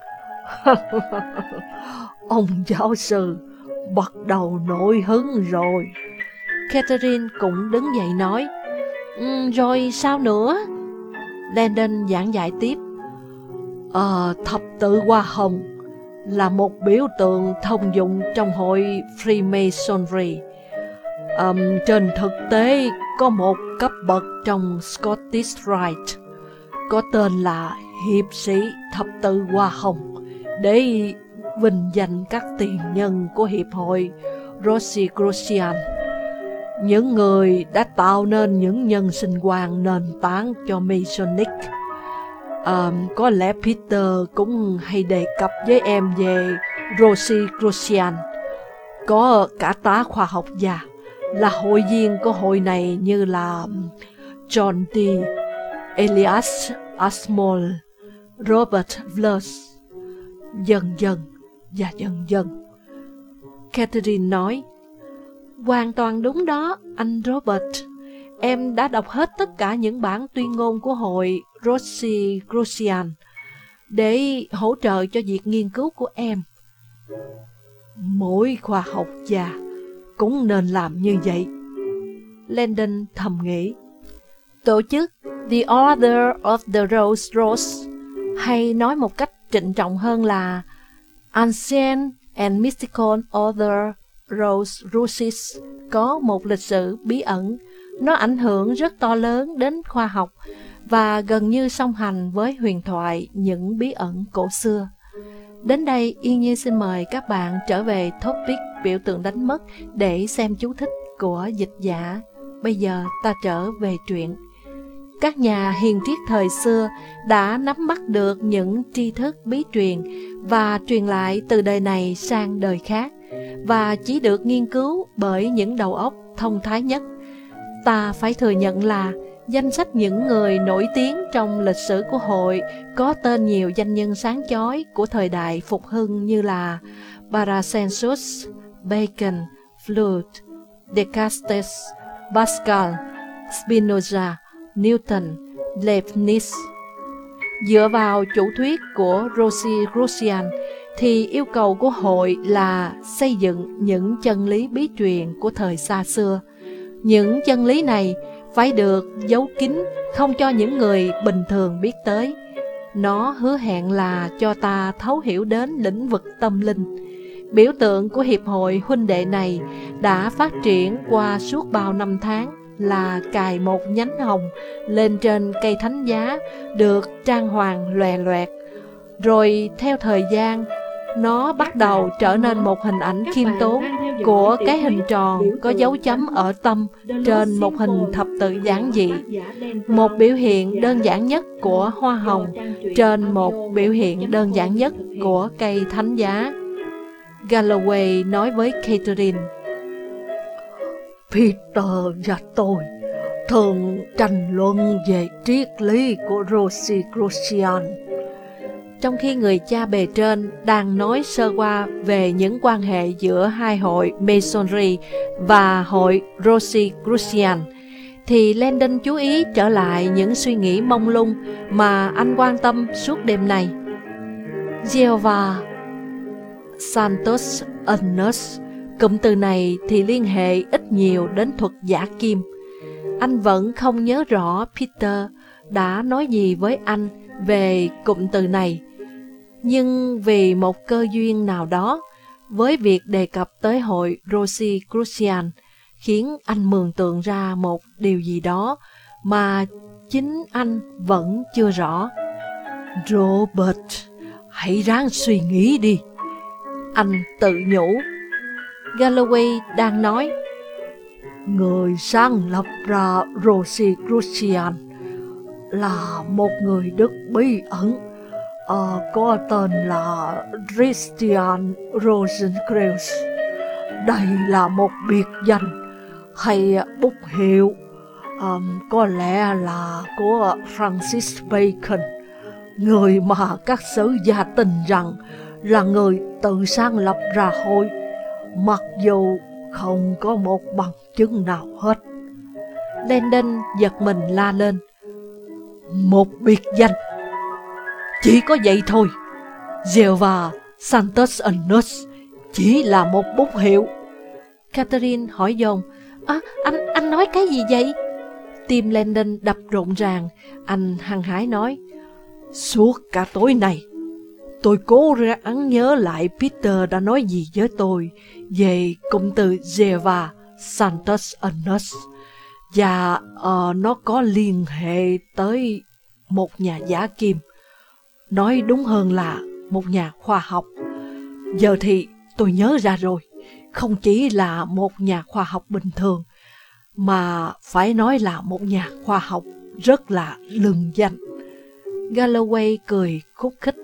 Ông giáo sư bắt đầu nổi hứng rồi. Catherine cũng đứng dậy nói, ừ, rồi sao nữa? Landon giảng giải tiếp, à, thập tự hoa hồng là một biểu tượng thông dụng trong hội Freemasonry. Um, trên thực tế, có một cấp bậc trong Scottish Rite có tên là hiệp sĩ thập tự hoa hồng, để vinh danh các tiền nhân của hiệp hội Rosicrucian, những người đã tạo nên những nhân sinh quan nền tảng cho Masonic. À, có lẽ Peter cũng hay đề cập với em về Rosicrucian. Có cả tá khoa học gia là hội viên của hội này như là John D. Elias Ashmole, Robert Vlers. Dần dần và dần dần. Catherine nói, hoàn toàn đúng đó, anh Robert. Em đã đọc hết tất cả những bản tuyên ngôn của hội Rosicrucian để hỗ trợ cho việc nghiên cứu của em. Mỗi khoa học gia cũng nên làm như vậy, Landon thầm nghĩ. Tổ chức The Order of the Rose Rose, hay nói một cách trịnh trọng hơn là Ancient and Mystical Order Rose Roses, có một lịch sử bí ẩn. Nó ảnh hưởng rất to lớn đến khoa học và gần như song hành với huyền thoại những bí ẩn cổ xưa. Đến đây, Yên Nhi xin mời các bạn trở về topic biểu tượng đánh mất để xem chú thích của dịch giả. Bây giờ ta trở về truyện. Các nhà hiền triết thời xưa đã nắm bắt được những tri thức bí truyền và truyền lại từ đời này sang đời khác, và chỉ được nghiên cứu bởi những đầu óc thông thái nhất. Ta phải thừa nhận là danh sách những người nổi tiếng trong lịch sử của hội có tên nhiều danh nhân sáng chói của thời đại phục hưng như là Paracelsus, Bacon, Fludd, Descartes, Pascal, Spinoza, Newton, Leibniz. Dựa vào chủ thuyết của Rosicrucian thì yêu cầu của hội là xây dựng những chân lý bí truyền của thời xa xưa. Những chân lý này phải được giấu kín, không cho những người bình thường biết tới. Nó hứa hẹn là cho ta thấu hiểu đến lĩnh vực tâm linh. Biểu tượng của hiệp hội huynh đệ này đã phát triển qua suốt bao năm tháng là cài một nhánh hồng lên trên cây thánh giá được trang hoàng lòe loẹt. Rồi theo thời gian, nó bắt đầu trở nên một hình ảnh khiêm tốn của cái hình tròn có dấu chấm ở tâm trên một hình thập tự giản dị, một biểu hiện đơn giản nhất của hoa hồng trên một biểu hiện đơn giản nhất của cây thánh giá. Galloway nói với Catherine, Peter và tôi thường tranh luận về triết lý của Rosicrucian. Trong khi người cha bề trên đang nói sơ qua về những quan hệ giữa hai hội Masonry và hội Rosicrucian, thì Landon chú ý trở lại những suy nghĩ mông lung mà anh quan tâm suốt đêm nay. Jehovah Santos Annus, cụm từ này thì liên hệ ít nhiều đến thuật giả kim. Anh vẫn không nhớ rõ Peter đã nói gì với anh về cụm từ này, nhưng vì một cơ duyên nào đó với việc đề cập tới hội Rosicrucian khiến anh mường tượng ra một điều gì đó mà chính anh vẫn chưa rõ. Robert, hãy ráng suy nghĩ đi, anh tự nhủ. Galloway đang nói, người sáng lập ra Rosicrucian là một người Đức bí ẩn, uh, có tên là Christian Rosenkreuz. Đây là một biệt danh hay bút hiệu, um, có lẽ là của Francis Bacon, người mà các sử gia tin rằng là người tự sáng lập ra hội, mặc dù không có một bằng chứng nào hết. Landon giật mình la lên, một biệt danh, chỉ có vậy thôi. Jehovah Santos Annus chỉ là một bút hiệu. Catherine hỏi dồn, à, anh anh nói cái gì vậy? Tim Landon đập rộn ràng. Anh hăng hái nói, suốt cả tối nay tôi cố gắng nhớ lại Peter đã nói gì với tôi về cụm từ Jehovah Santos Annus, và uh, nó có liên hệ tới một nhà giả kim, nói đúng hơn là một nhà khoa học. Giờ thì tôi nhớ ra rồi, không chỉ là một nhà khoa học bình thường, mà phải nói là một nhà khoa học rất là lừng danh. Galloway cười khúc khích.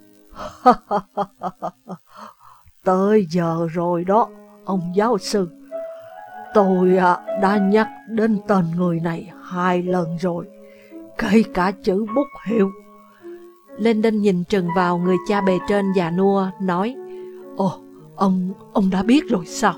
Tới giờ rồi đó, ông giáo sư. Tôi đã nhắc đến tên người này hai lần rồi, kể cả chữ bút hiệu. Landon nhìn chừng vào người cha bề trên già nua, nói: Ồ, ông, ông đã biết rồi sao?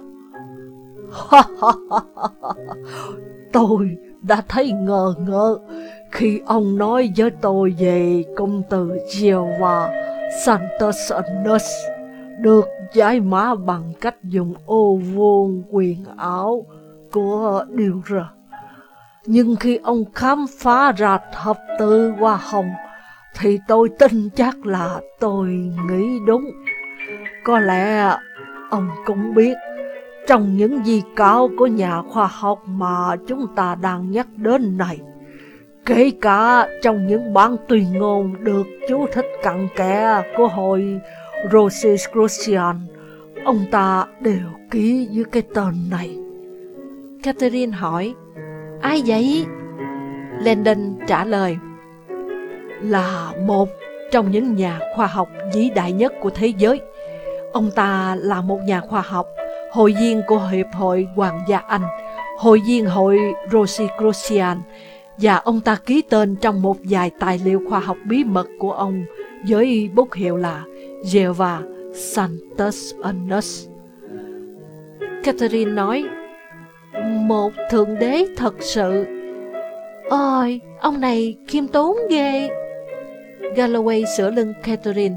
Tôi đã thấy ngờ ngợ khi ông nói với tôi về công tử Jehovah Santos được giải mã bằng cách dùng ô vuông quyền ảo của điều rờ. Nhưng khi ông khám phá ra thập tự hoa hồng thì tôi tin chắc là tôi nghĩ đúng. Có lẽ ông cũng biết, trong những di cáo của nhà khoa học mà chúng ta đang nhắc đến này, kể cả trong những bản tuyên ngôn được chú thích cặn kẽ của hội Rosicrucian, ông ta đều ký dưới cái tên này. Catherine hỏi: Ai vậy? Landon trả lời: Là một trong những nhà khoa học vĩ đại nhất của thế giới. Ông ta là một nhà khoa học, hội viên của Hiệp hội Hoàng gia Anh, hội viên hội Rosicrucian, và ông ta ký tên trong một vài tài liệu khoa học bí mật của ông với bút hiệu là Jehovah Santos Anus. Catherine nói: Một thượng đế thật sự. Ôi, ông này khiêm tốn ghê. Galloway sửa lưng Catherine: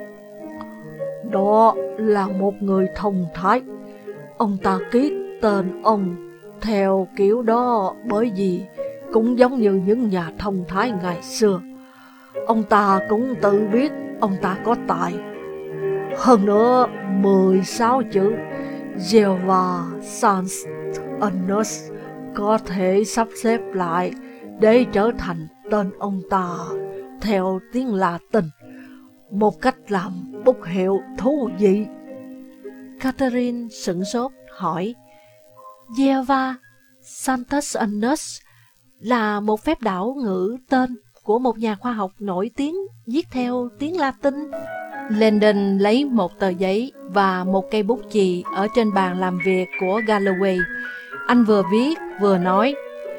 Đó là một người thông thái. Ông ta ký tên ông theo kiểu đó bởi vì cũng giống như những nhà thông thái ngày xưa. Ông ta cũng tự biết ông ta có tài. Hơn nữa, mười sáu chữ Jehovah Santos Anus có thể sắp xếp lại để trở thành tên ông ta theo tiếng Latin, một cách làm bút hiệu thú vị. Catherine sửng sốt hỏi: Jehovah Santos Anus là một phép đảo ngữ tên của một nhà khoa học nổi tiếng viết theo tiếng Latin? Landon lấy một tờ giấy và một cây bút chì ở trên bàn làm việc của Galloway. Anh vừa viết vừa nói: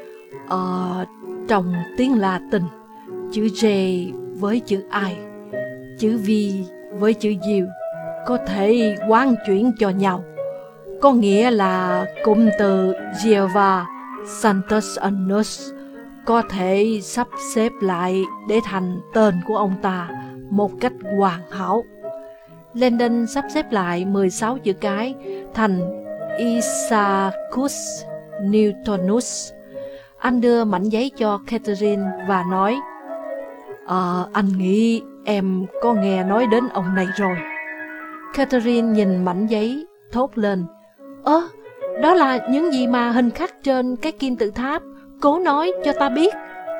Ờ, trong tiếng Latin, chữ J với chữ I, chữ V với chữ U có thể hoán chuyển cho nhau. Có nghĩa là cụm từ Jehovah Santos Anus có thể sắp xếp lại để thành tên của ông ta một cách hoàn hảo. Landon sắp xếp lại mười sáu chữ cái thành Isaacus Newtonus. Anh đưa mảnh giấy cho Catherine và nói: Ờ, anh nghĩ em có nghe nói đến ông này rồi. Catherine nhìn mảnh giấy, thốt lên: Ơ, đó là những gì mà hình khắc trên cái kim tự tháp, cố nói cho ta biết.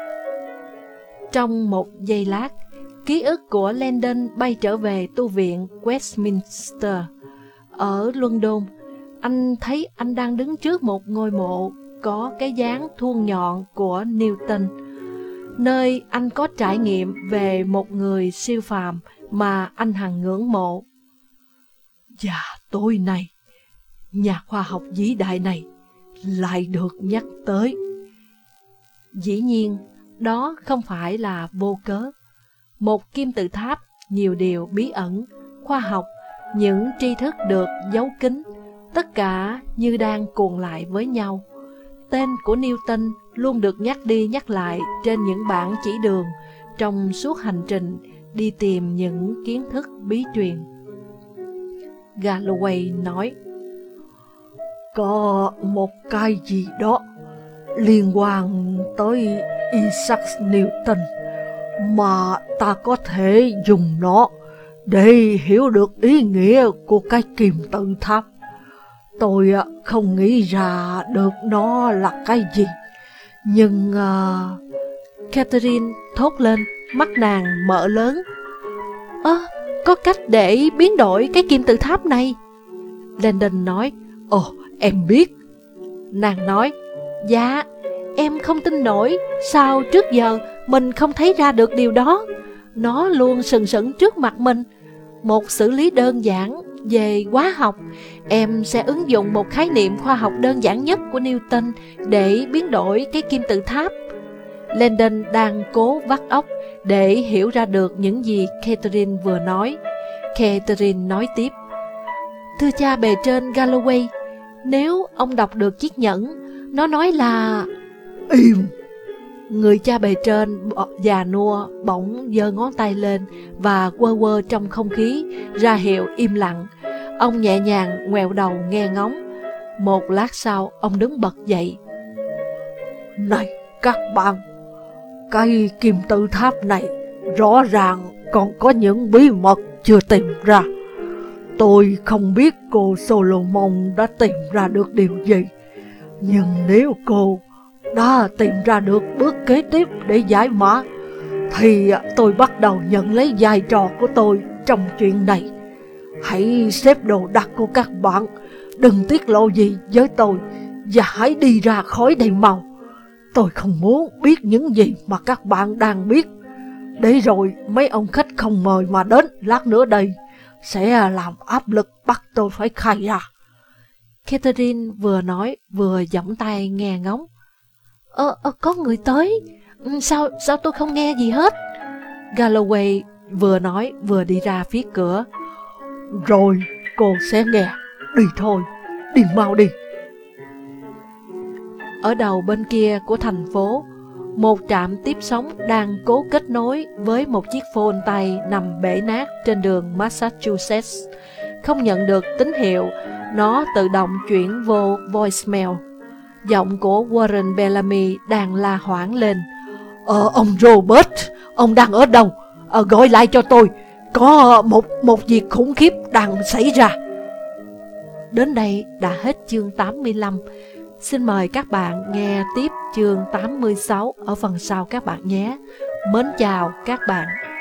Trong một giây lát, ký ức của Landon bay trở về tu viện Westminster ở London. Anh thấy anh đang đứng trước một ngôi mộ có cái dáng thuôn nhọn của Newton, nơi anh có trải nghiệm về một người siêu phàm mà anh hằng ngưỡng mộ. Và tối nay, nhà khoa học vĩ đại này lại được nhắc tới. Dĩ nhiên, đó không phải là vô cớ. Một kim tự tháp, nhiều điều bí ẩn, khoa học, những tri thức được giấu kín, tất cả như đang cuộn lại với nhau. Tên của Newton luôn được nhắc đi nhắc lại trên những bản chỉ đường trong suốt hành trình đi tìm những kiến thức bí truyền. Galloway nói: Có một cái gì đó liên quan tới Isaac Newton mà ta có thể dùng nó để hiểu được ý nghĩa của cái kim tự tháp. Tôi không nghĩ ra được nó là cái gì, nhưng... Uh... Catherine thốt lên, mắt nàng mở lớn: Ơ, có cách để biến đổi cái kim tự tháp này? Landon nói: Ồ, em biết. Nàng nói: Dạ, em không tin nổi, sao trước giờ mình không thấy ra được điều đó. Nó luôn sừng sững trước mặt mình. Một xử lý đơn giản về hóa học, em sẽ ứng dụng một khái niệm khoa học đơn giản nhất của Newton để biến đổi cái kim tự tháp. Landon đang cố vắt óc để hiểu ra được những gì Catherine vừa nói. Catherine nói tiếp: "Thưa cha bề trên Galloway, nếu ông đọc được chiếc nhẫn, nó nói là..." Im! Người cha bề trên già nua bỗng giơ ngón tay lên và quơ quơ trong không khí ra hiệu im lặng. Ông nhẹ nhàng ngoẹo đầu nghe ngóng. Một lát sau, ông đứng bật dậy. "Này các bạn, cái kim tự tháp này rõ ràng còn có những bí mật chưa tìm ra. Tôi không biết cô Solomon đã tìm ra được điều gì, nhưng nếu cô đã tìm ra được bước kế tiếp để giải mã, thì tôi bắt đầu nhận lấy vai trò của tôi trong chuyện này. Hãy xếp đồ đạc của các bạn, đừng tiết lộ gì với tôi, và hãy đi ra khỏi đây mau. Tôi không muốn biết những gì mà các bạn đang biết, để rồi mấy ông khách không mời mà đến lát nữa đây sẽ làm áp lực bắt tôi phải khai ra." Catherine vừa nói vừa giỏng tay nghe ngóng. Ờ, ờ, có người tới. Sao, sao tôi không nghe gì hết? Galloway vừa nói vừa đi ra phía cửa. "Rồi cô sẽ nghe. Đi thôi, đi mau đi." Ở đầu bên kia của thành phố, một trạm tiếp sóng đang cố kết nối với một chiếc phone tay nằm bể nát trên đường Massachusetts. Không nhận được tín hiệu, nó tự động chuyển vô voicemail. Giọng của Warren Bellamy đang la hoảng lên. Ờ, ông Robert, ông đang ở đâu? Ờ, gọi lại cho tôi. Có một, một việc khủng khiếp đang xảy ra. Đến đây đã hết chương tám mươi lăm. Xin mời các bạn nghe tiếp chương tám mươi sáu ở phần sau các bạn nhé. Mến chào các bạn.